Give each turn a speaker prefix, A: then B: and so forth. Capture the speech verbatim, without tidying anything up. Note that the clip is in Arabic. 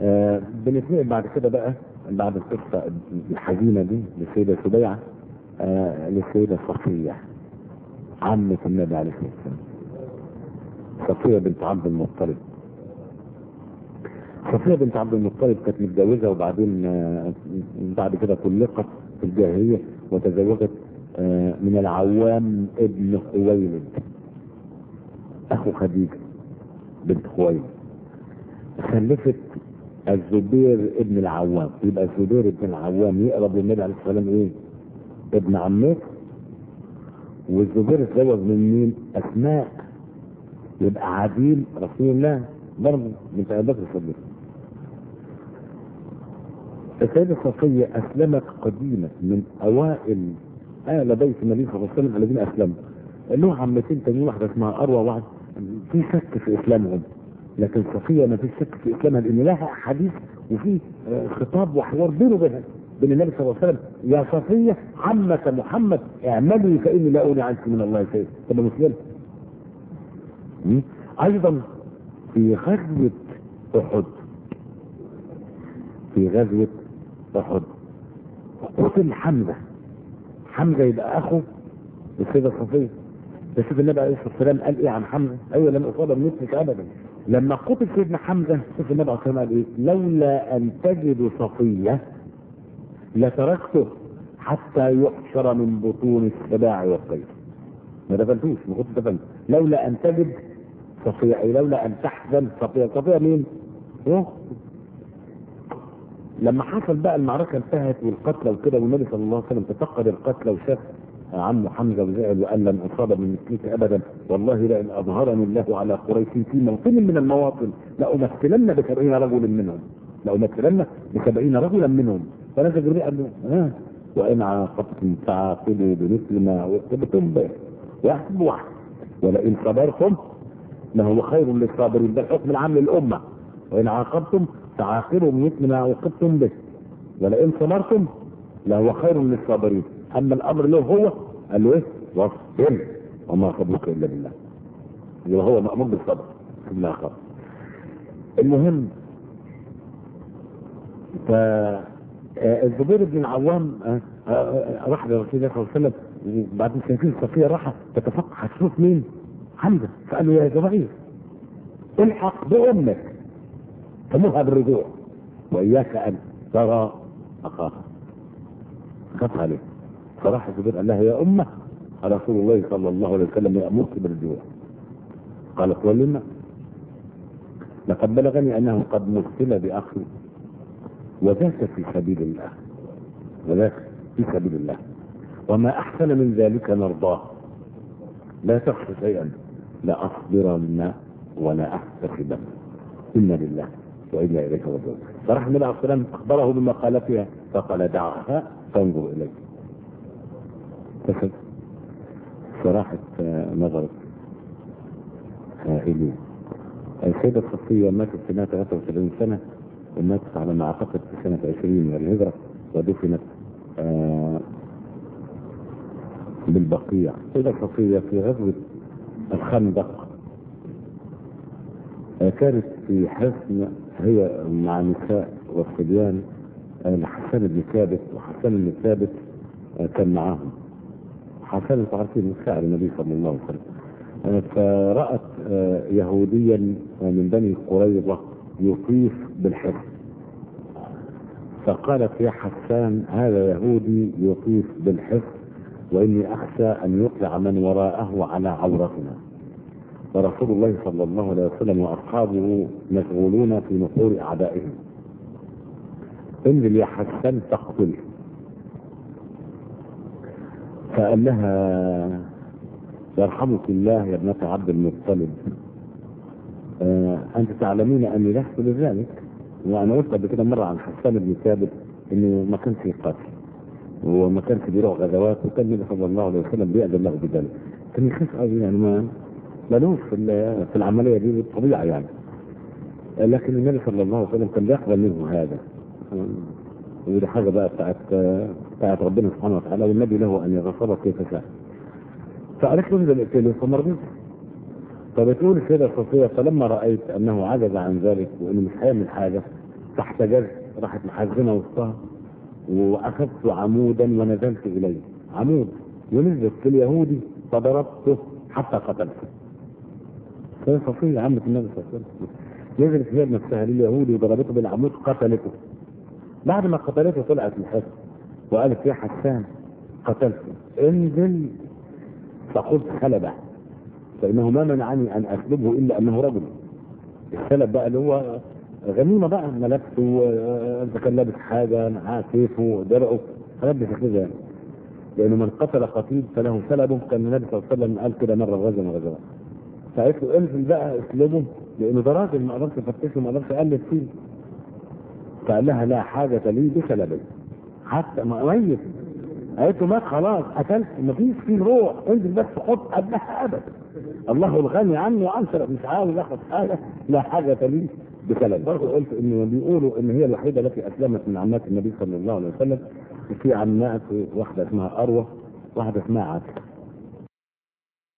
A: آه بنتنقل بعد كده بقى بعد القصه الحزينه دي للسيده سبيعه آه للسيده صفيه عمه النبي عليه الصلاه والسلام، صفيه بنت عبد المطلب. صفيه بنت عبد المطلب كانت متجوزه، وبعدين آه بعد كده طلقت في الجاهليه وتزوجت آه من العوام ابن خويلد اخو خديجه بنت خويلد. خلفت الزبير ابن العوام، يبقى الزبير ابن العوام يقرب للنبي عليه الصلاه والسلام ايه؟ ابن عمته. والزبير اتزوج من مين؟ اسماء، يبقى عديل رسول الله برضه بنت ابي بكر الصديق. السيده صفيه اسلمت قديما من اوائل آل بيت النبي صلى الله عليه وسلم الذين اسلموا. له عمتين تانيين، واحده اسمها اروى، واحد في شك في اسلامهم، لكن صفيه ما فيش شك في اسلامها لان لها حديث وفي خطاب وحوار بينه وبين بين النبي صلى الله عليه وسلم: يا صفيه عمه محمد اعملي فاني لا اغني عنك من الله شيئا. تبقى مسلمه. ايضا في غزوه احد، في غزوه احد قتل حمزه. حمزه يبقى اخو السيده صفيه. بس النبي عليه الصلاه والسلام قال ايه عن حمزه؟ ايوه لم اصاب بمثلك ابدا. لما قتل سيدنا حمزه شوف النبي عليه الصلاه والسلام قال ايه؟ لولا ان تجدوا صفيه لتركته حتى يحشر من بطون السباع والطير. ما دفنتوش، ما كنت دفنت. لولا ان تجد صفيه، اي لولا ان تحزن صفيه. صفيه مين؟ روح. لما حصل بقى المعركه انتهت والقتلى وكده، والنبي صلى الله عليه وسلم تفقد القتلى وشاف عمه حمزه وزعل وقال لن اصاب من مثلك ابدا، والله لئن اظهرني الله على قريش في موطن من المواطن لامثلن بسبعين رجل منهم، لامثلن بسبعين رجلا منهم. فنزل جبريل قال له: ها وان عاقبتم فعاقبوا بمثل ما عوقبتم به واحد واحد ولئن صبرتم لهو خير للصابرين. ده الحكم العام للامه. وان عاقبتم فعاقبوا بمثل ما عوقبتم به ولئن صبرتم لهو خير للصابرين. اما الامر له هو قال له ايه؟ واصبر وما صبرك الا بالله. يبقى هو مامور بالصبر في الاخر. المهم فالزبير بن العوام راح لرسول الله صلى الله عليه وسلم، وبعدين شايفين صفيه راحه تتفقد هتشوف مين؟ حمزه. فقال له: يا زبير الحق بامك فمرها بالرجوع واياك ان ترى اخاها. خاف عليه. فراح الزبير قال لها: يا امه رسول الله صلى الله عليه وسلم يامرك بالرجوع. قالت: ولما؟ لقد بلغني انه قد مثل باخي وذاك في سبيل الله، وذاك في سبيل الله، وما احسن من ذلك نرضاه. لا تخشى شيئا لاصبرن ولا احتسبن، انا لله وانا اليك راجعون. فراح النبي عليه الصلاه والسلام اخبره بما قال فيها فقال: دعها فانظر اليك. فسد صراحة نظرت إليه. السيدة صفية ماتت في سنة ثلاثة وسبعين سنة، وماتت على ما أعتقد في سنة عشرين من الهجرة، ودفنت آه بالبقيع. السيدة صفية في غزوة الخندق آه كانت في حصن هي مع نساء والصبيان آه لحسان بن ثابت، وحسان بن ثابت آه كان معاهم. حسان انتوا عارفين شاعر النبي صلى الله عليه وسلم. فرأت يهوديا من بني قريظة يطيف بالحصن، فقالت: يا حسان هذا يهودي يطيف بالحصن وإني أخشى أن يطلع من وراءه على عورتنا، ورسول الله صلى الله عليه وسلم وأصحابه مشغولون في نحور أعدائهم، انزل يا حسان تقتل. فقال لها: يرحمك الله يا ابنة عبد المطلب، آه انت تعلمين اني لست لذلك. وانا قلت قبل كده مره عن حسان بن ثابت انه ما كانش يقاتل وما كانش بيروح غزوات، وكان النبي صلى الله عليه وسلم بيأذن له بذلك. كان يخاف قوي يعني، ما مالوش في في العمليه دي بالطبيعه يعني. لكن النبي صلى الله عليه وسلم كان بيقبل منه هذا، ودي حاجه بقى بتاعت بتاعت ربنا سبحانه وتعالى، والنبي له ان يغفر كيف شاء. فقالت له: انزل اقتله، فمرضيت. فبتقول السيدة صفية: فلما رأيت أنه عجز عن ذلك وأنه مش هيعمل حاجة، تحت جذع، راحت محزنه وسطها، واخذت عمودا ونزلت اليه، عمود ونزلت في اليهودي فضربته حتى قتلته. هي صفيه عمه النبي صلى الله عليه وسلم، نزلت هي بنفسها لليهودي وضربته بالعمود قتلته. بعد ما قتلته طلعت الحسن وقالت يا حسان قتلته، انزل فخذ سلبه فانه ما منعني ان اسلبه الا انه رجل. السلب بقى اللي هو غنيمه بقى، ملابسه، اذا كان لابس حاجه معاه سيفه درعه حاجات كده يعني. لانه من قتل قتيل فله سلبه، كان النبي صلى الله عليه وسلم قال كده مره غزوه من الغزوات. فقالت له انزل بقى اسلبه لانه ده راجل ما اقدرش افتشه ما اقدرش اقلب فيه. فقال لها لا حاجه لي بسلبي حتى ما ميت. قالت له مات خلاص قتلت مفيش فيه روح، انزل بس خد قبلها ابدا. الله الغني عني وعنصر مش عاوز اخد حاجه، لا حاجه لي بسلب. برضه قلت انه بيقولوا ان هي الوحيده التي اسلمت من عمات النبي صلى الله عليه وسلم. في عمات واحده اسمها اروى، واحده اسمها عاتكه.